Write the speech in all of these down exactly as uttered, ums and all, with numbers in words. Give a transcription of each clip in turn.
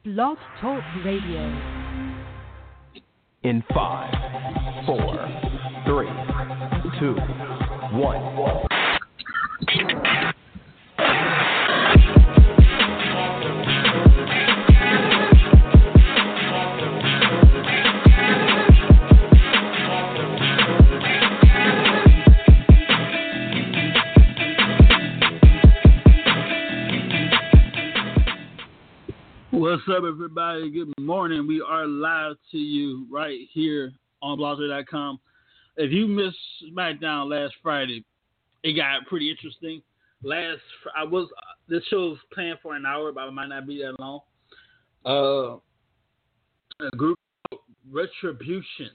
Blog Talk Radio. In five, four, three, two, one. What's up, everybody? Good morning. We are live to you right here on blog talk dot com. If you missed SmackDown last Friday, it got pretty interesting. Last, I was this show was planned for an hour, but it might not be that long. Uh, a group called Retribution.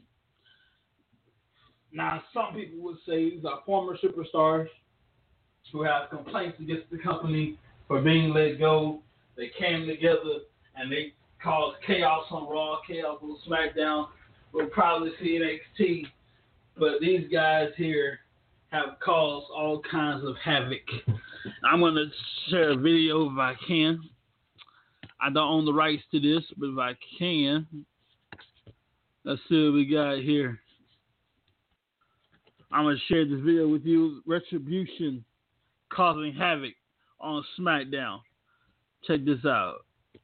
Now, some people would say these are former superstars who have complaints against the company for being let go. They came together and they caused chaos on Raw, chaos on SmackDown. We'll probably see N X T, but these guys here have caused all kinds of havoc. I'm going to share a video if I can. I don't own the rights to this, but if I can, let's see what we got here. I'm going to share this video with you. Retribution causing havoc on SmackDown. Check this out.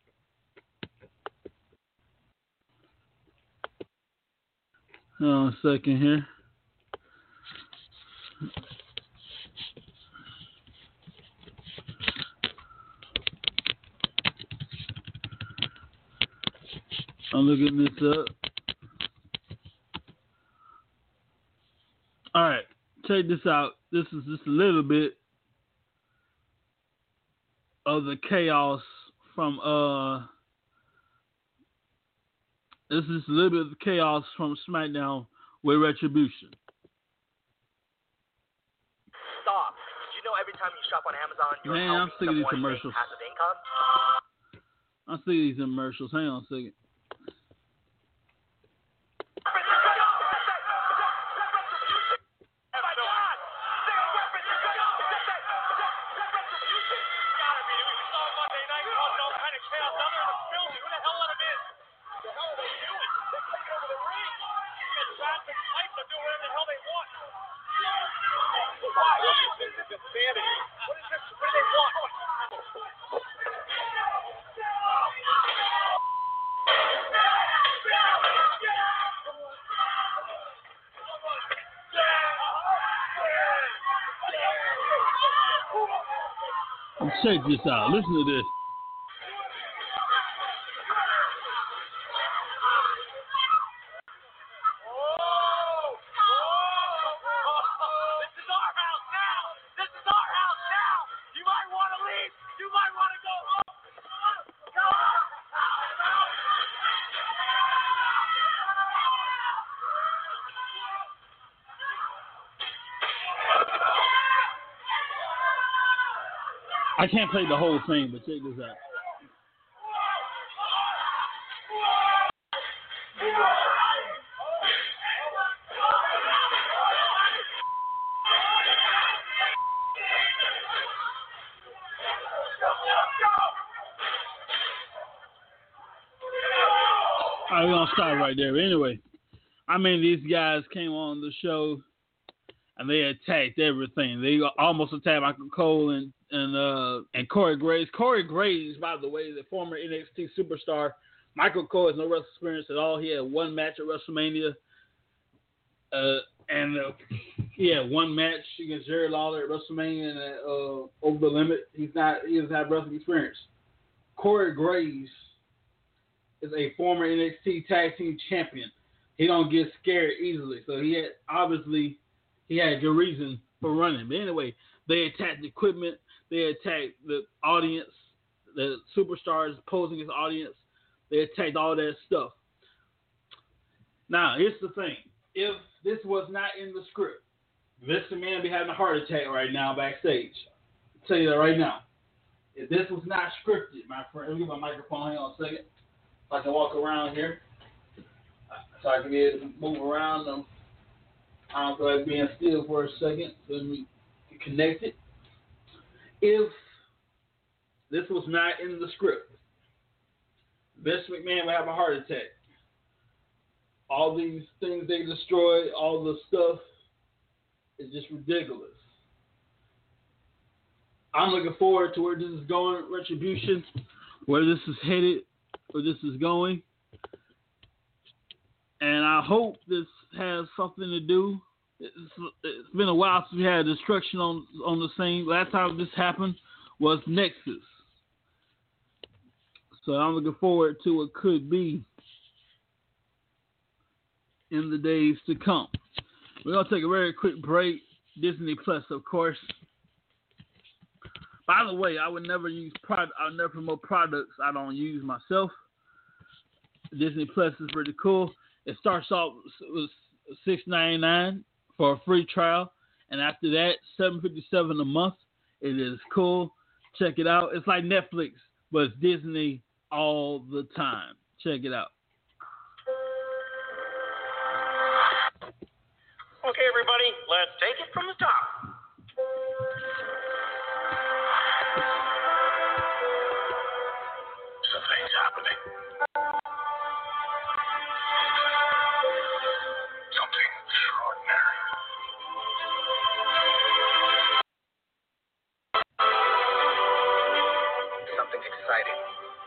Hold on a second here. I'm looking this up. All right, check this out. This is just a little bit of the chaos from uh this is a little bit of the chaos from SmackDown with Retribution. Stop. Did you know every time you shop on Amazon you're Man, I'm sick of these commercials. Passive income? I'm sick of these commercials. Hang on a second. Check this out. Listen to this. I can't play the whole thing, but check this out. All right, we're going to stop right there. But anyway, I mean, these guys came on the show and they attacked everything. They almost attacked Michael Cole and and uh, and Corey Graves. Corey Graves, by the way, the former N X T superstar. Michael Cole has no wrestling experience at all. He had one match at WrestleMania, uh, and uh, he had one match against Jerry Lawler at WrestleMania and uh, Over the Limit. He's not. He doesn't have wrestling experience. Corey Graves is a former N X T Tag Team Champion. He don't get scared easily, so he had obviously he had a good reason for running. But anyway, they attacked the equipment. They attacked the audience, the superstars posing as audience. They attacked all that stuff. Now, here's the thing. If this was not in the script, Vince McMahon be having a heart attack right now backstage. I'll tell you that right now. If this was not scripted, my friend, let me get my microphone. Hang on a second. So I can walk around here. So I can be able to move around. Um, I don't feel like being still for a second. So let me get connected. If this was not in the script, Vince McMahon would have a heart attack. All these things they destroy, all the stuff, is just ridiculous. I'm looking forward to where this is going, Retribution, where this is headed, where this is going. And I hope this has something to do. It's, it's been a while since we had destruction on, on the scene. Last time this happened was Nexus. So I'm looking forward to what could be in the days to come. We're going to take a very quick break. Disney Plus, of course. By the way, I would never use product. I would never promote products I don't use myself. Disney Plus is pretty cool. It starts off with six ninety-nine for a free trial, and after that, seven fifty-seven a month. It is cool. Check it out. It's like Netflix, but it's Disney all the time. Check it out. Okay, everybody, let's take it from the top. Something's happening. Something extraordinary. Something exciting.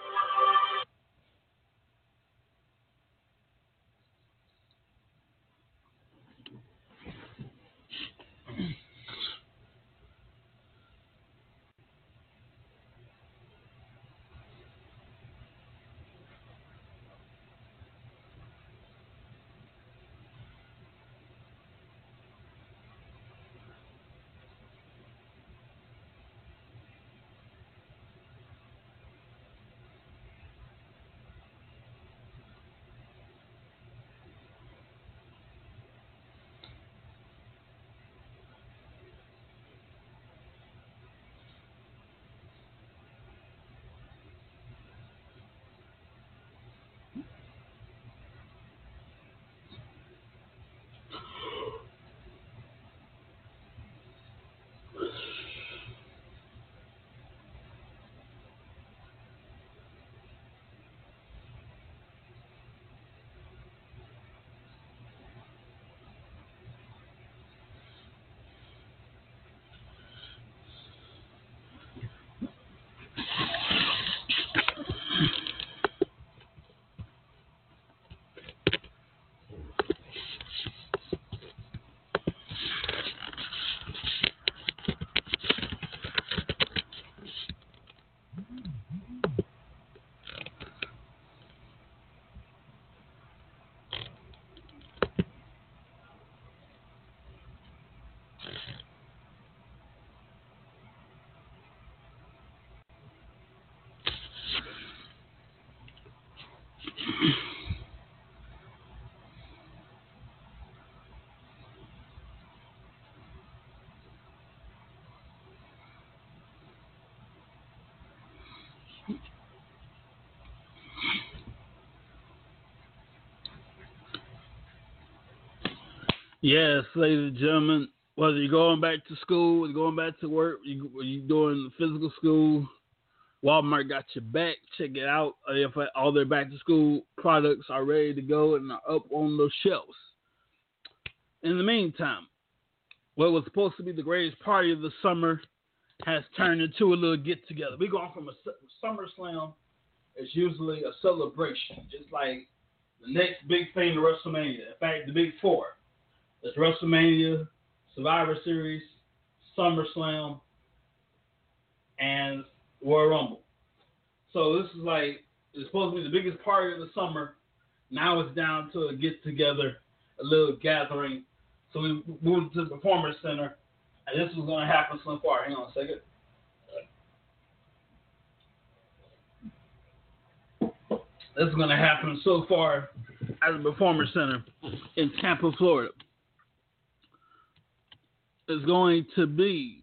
Yes, ladies and gentlemen, whether you're going back to school, you're going back to work, you, you're doing physical school, Walmart got your back. Check it out. If all their back to school products are ready to go and are up on those shelves. In the meantime, what was supposed to be the greatest party of the summer has turned into a little get together. We're going from a SummerSlam. It's usually a celebration, just like the next big thing to WrestleMania. In fact, the big four. It's WrestleMania, Survivor Series, SummerSlam, and Royal Rumble. So this is like, it's supposed to be the biggest party of the summer. Now it's down to a get-together, a little gathering. So we moved to the Performance Center, and this was going to happen so far. Hang on a second. This is going to happen so far at the Performance Center in Tampa, Florida. It's going to be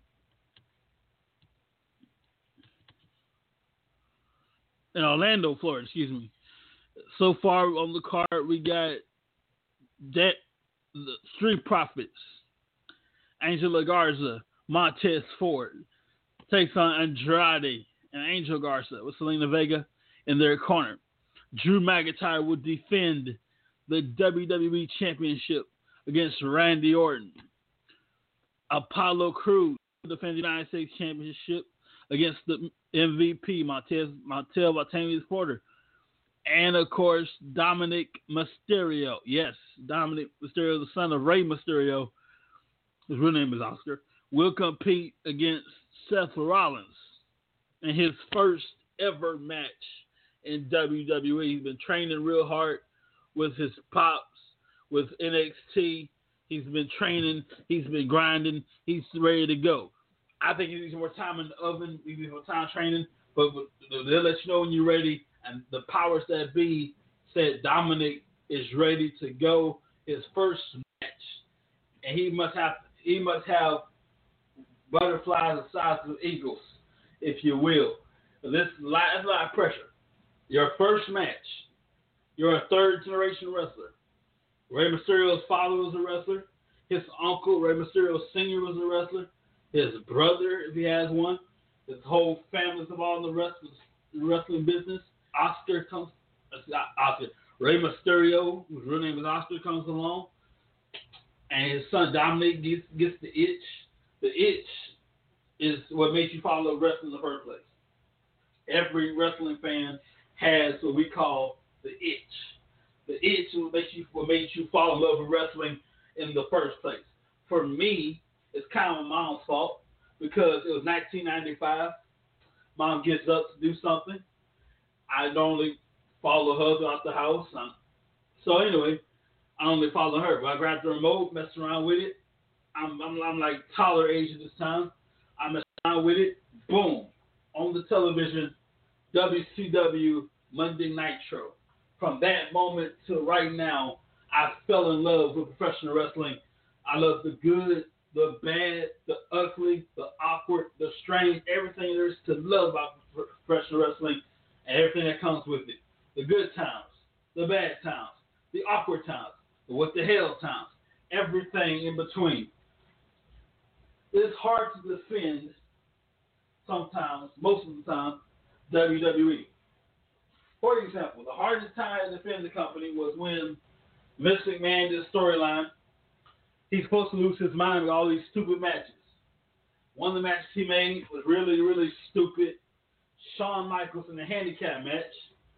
in Orlando, Florida, excuse me. So far on the card, we got that the Street Profits, Angela Garza, Montez Ford takes on Andrade and Angel Garza with Selena Vega in their corner. Drew McIntyre will defend the W W E Championship against Randy Orton. Apollo Crews will defend the United States Championship against the M V P, Montez, Montel Bartamius Porter. And, of course, Dominic Mysterio. Yes, Dominic Mysterio, the son of Rey Mysterio, his real name is Oscar, will compete against Seth Rollins in his first ever match in W W E. He's been training real hard with his pops, with N X T. He's been training. He's been grinding. He's ready to go. I think he needs more time in the oven. He needs more time training. But they'll let you know when you're ready. And the powers that be said Dominic is ready to go. His first match, and he must have he must have butterflies the size of eagles, if you will. This is a lot, that's a lot of pressure. Your first match. You're a third generation wrestler. Rey Mysterio's father was a wrestler. His uncle, Rey Mysterio Senior, was a wrestler. His brother, if he has one. His whole family's involved in the wrestling, the wrestling business. Oscar comes, Oscar, Rey Mysterio, whose real name is Oscar, comes along. And his son Dominic gets, gets the itch. The itch is what makes you follow wrestling in the first place. Every wrestling fan has what we call the itch. The itch will make you what made you fall in love with wrestling in the first place. For me, it's kind of my mom's fault because it was nineteen ninety-five. Mom gets up to do something. I normally follow her throughout the house. Um, so anyway, I only follow her. But I grabbed the remote, messed around with it. I'm, I'm, I'm like toddler age at this time. I messed around with it. Boom. On the television, W C W Monday Nitro. From that moment to right now, I fell in love with professional wrestling. I love the good, the bad, the ugly, the awkward, the strange, everything there is to love about professional wrestling and everything that comes with it. The good times, the bad times, the awkward times, the what the hell times, everything in between. It's hard to defend sometimes, most of the time, W W E. For example, the hardest time to defend the company was when Vince McMahon did a storyline. He's supposed to lose his mind with all these stupid matches. One of the matches he made was really, really stupid. Shawn Michaels in a handicap match.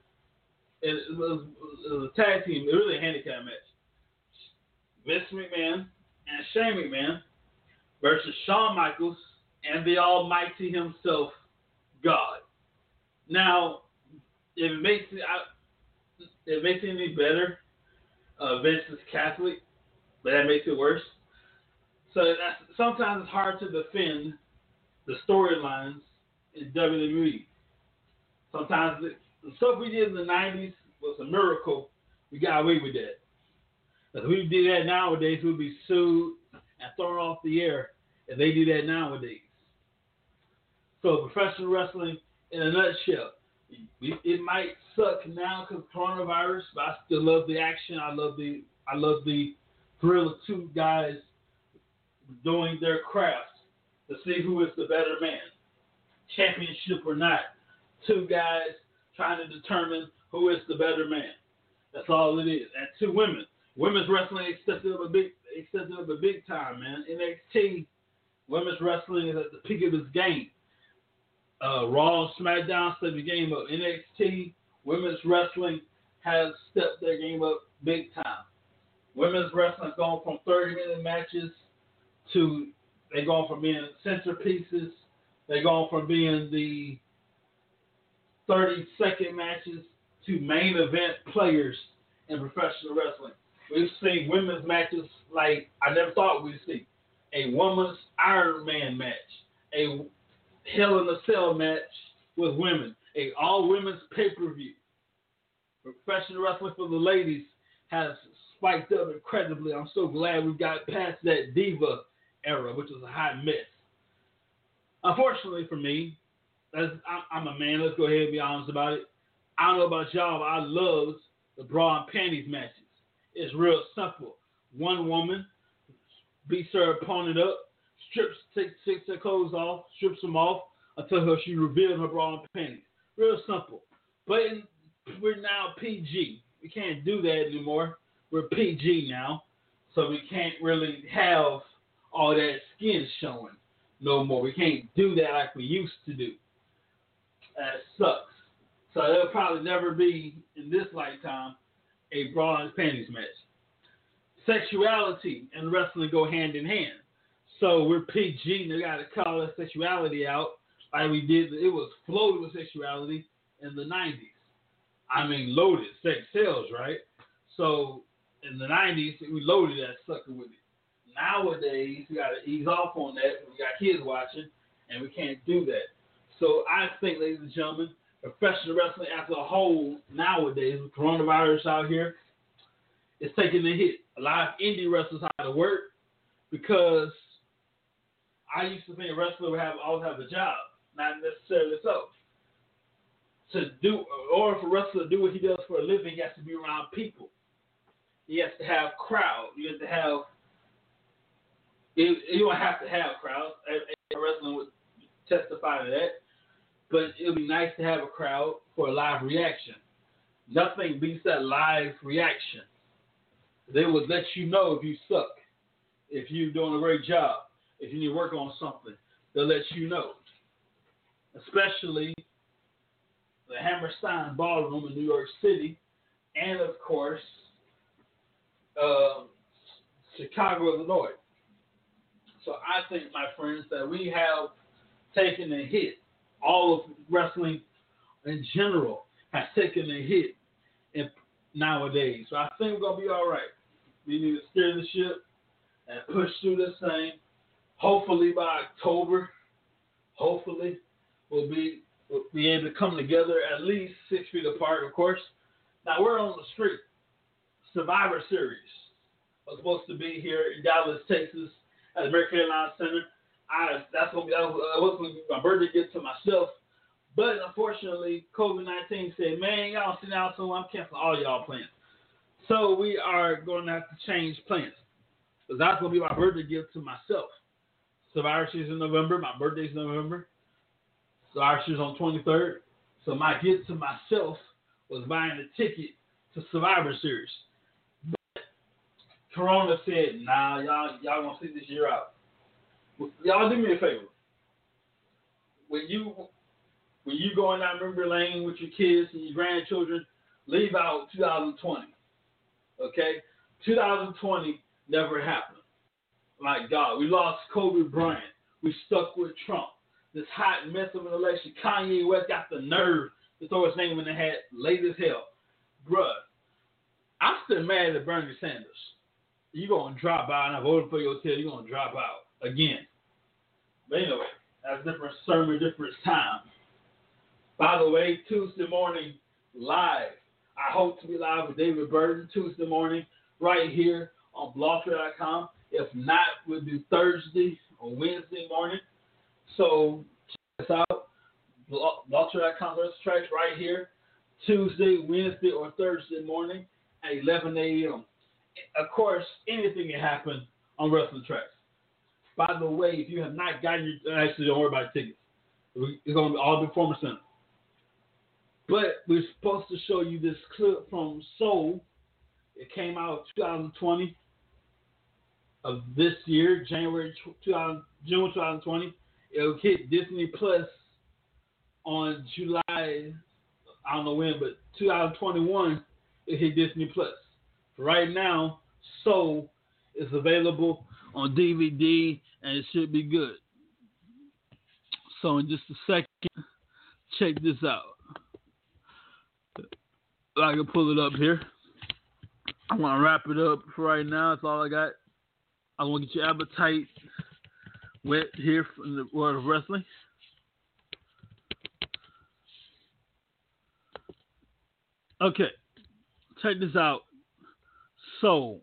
It was, it was a tag team, really a handicap match. Vince McMahon and Shane McMahon versus Shawn Michaels and the almighty himself, God. Now, if it makes it, I, if it makes it any better, uh, Vince is Catholic, but that makes it worse. So that's, sometimes it's hard to defend the storylines in W W E. Sometimes the, the stuff we did in the nineties was a miracle. We got away with that. If we did that nowadays, we'd be sued and thrown off the air if they do that nowadays. So professional wrestling, in a nutshell, it might suck now because of coronavirus, but I still love the action. I love the I love the thrill of two guys doing their craft to see who is the better man, championship or not. Two guys trying to determine who is the better man. That's all it is. And two women. Women's wrestling accepted up a big accepted up a big time, man. N X T, women's wrestling is at the peak of its game. Uh, Raw and SmackDown stepped the game up. N X T, women's wrestling has stepped their game up big time. Women's wrestling has gone from thirty-minute matches to they're going from being centerpieces. They're going from being the thirty-second matches to main event players in professional wrestling. We've seen women's matches like I never thought we'd see. A women's Iron Man match. A Hell in a Cell match with women. A all-women's pay-per-view. Professional wrestling for the ladies has spiked up incredibly. I'm so glad we got past that diva era, which was a hot mess. Unfortunately for me, as I'm a man, let's go ahead and be honest about it. I don't know about y'all, but I love the bra and panties matches. It's real simple. One woman beats her opponent up, strips, takes, takes her clothes off, strips them off until her, she reveals her bra and panties. Real simple. But in we're now P G. We can't do that anymore. We're P G now, so we can't really have all that skin showing no more. We can't do that like we used to do. That sucks. So there'll probably never be, in this lifetime, a bra and panties match. Sexuality and wrestling go hand in hand. So we're P G, and they got to call our sexuality out like we did. It was floated with sexuality in the nineties. I mean, loaded. Sex sells, right? So in the nineties, we loaded that sucker with it. Nowadays, we got to ease off on that. We got kids watching, and we can't do that. So I think, ladies and gentlemen, professional wrestling as a whole nowadays, with coronavirus out here, is taking a hit. A lot of indie wrestlers out of work because I used to think a wrestler would have always have a job. Not necessarily so. To do, or for a wrestler to do what he does for a living, he has to be around people. He has to have crowd. You have to have. You don't have to have crowds. A wrestler would testify to that. But it would be nice to have a crowd for a live reaction. Nothing beats that live reaction. They would let you know if you suck, if you're doing a great job, if you need to work on something. They'll let you know. Especially the Hammerstein Ballroom in New York City, and of course, uh, Chicago, Illinois. So I think, my friends, that we have taken a hit. All of wrestling in general has taken a hit in, nowadays. So I think we're going to be all right. We need to steer the ship and push through this thing. Hopefully by October, hopefully we'll be we'll be able to come together at least six feet apart, of course. Now we're on the street. Survivor Series was supposed to be here in Dallas, Texas, at the American Airlines Center. I that's gonna be that was, that was gonna be my birthday gift to myself, but unfortunately, COVID nineteen said, "Man, y'all sit down, so I'm canceling all y'all plans." So we are going to have to change plans, because that's gonna be my birthday gift to myself. Survivor Series in November. My birthday's in November. Survivor Series on twenty-third. So my gift to myself was buying a ticket to Survivor Series. But Corona said, "Nah, y'all y'all gonna see this year out." Y'all do me a favor. When you when you going down memory lane with your kids and your grandchildren, leave out two thousand twenty. Okay? two thousand twenty never happened. My God, we lost Kobe Bryant. We stuck with Trump. This hot mess of an election. Kanye West got the nerve to throw his name in the hat late as hell. Bruh, I'm still mad at Bernie Sanders. You're going to drop out, and I voted for your tail. You're going to drop out again. But anyway, that's a different sermon, different time. By the way, Tuesday morning, live. I hope to be live with David Burton Tuesday morning right here on blog talk dot com. If not, we'll do Thursday or Wednesday morning. So check us out. blog talk dot com Tracks right here. Tuesday, Wednesday, or Thursday morning at eleven a.m. Of course, anything can happen on Wrestling Tracks. By the way, if you have not gotten your, actually don't worry about tickets. It's going to be all the Performance Center. But we're supposed to show you this clip from Soul. It came out twenty twenty of this year, January two thousand, June twenty twenty. It'll hit Disney Plus on July, I don't know when, but two thousand twenty-one, it hit Disney Plus. Right now, Soul is available on D V D, and it should be good. So in just a second, check this out. I can pull it up here. I want to wrap it up for right now. That's all I got. I want to get your appetite wet here from the world of wrestling. Okay, check this out. Soul.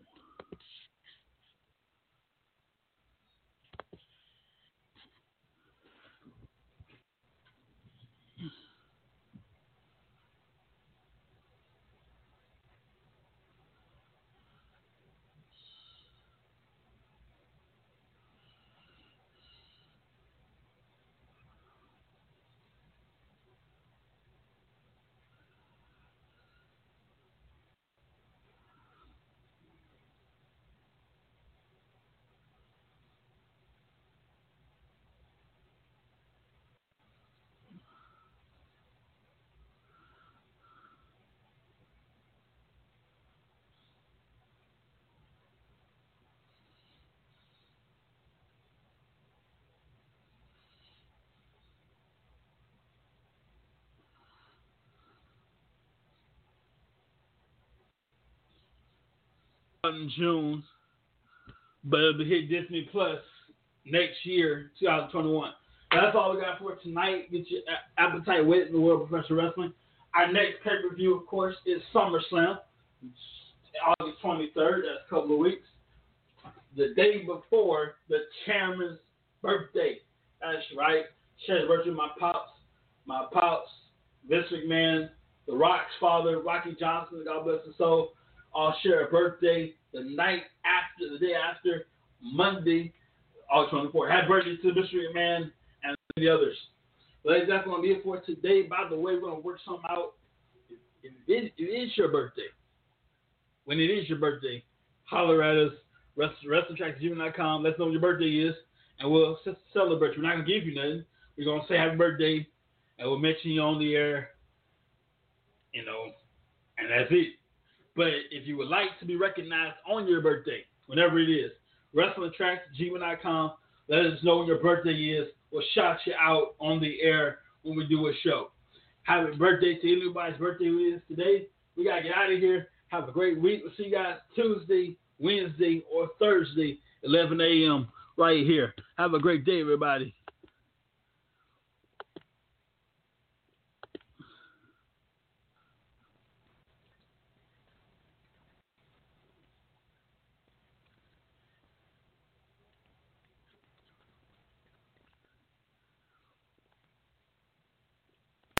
in June, but it'll be hit Disney Plus next year, twenty twenty-one. That's all we got for tonight. Get your appetite wet in the world of professional wrestling. Our next pay-per-view, of course, is SummerSlam, August twenty-third. That's a couple of weeks. The day before the chairman's birthday. That's right. Shares birthday with my pops. My pops, Vince McMahon, The Rock's father, Rocky Johnson, God bless his soul, all share a birthday the night after, the day after, Monday, August twenty-fourth. Happy birthday to Mister McMahon and the others. Ladies, that's going to be it for today. By the way, we're going to work something out. If it, it is your birthday, when it is your birthday, holler at us, wrestling tracks gmail dot com. Let us know what your birthday is, and we'll celebrate. We're not going to give you nothing. We're going to say happy birthday, and we'll mention you on the air, you know, and that's it. But if you would like to be recognized on your birthday, whenever it is, wrestling tracks gmail dot com. Let us know when your birthday is. We'll shout you out on the air when we do a show. Happy birthday to anybody's birthday it is today. We got to get out of here. Have a great week. We'll see you guys Tuesday, Wednesday, or Thursday, eleven a.m. right here. Have a great day, everybody.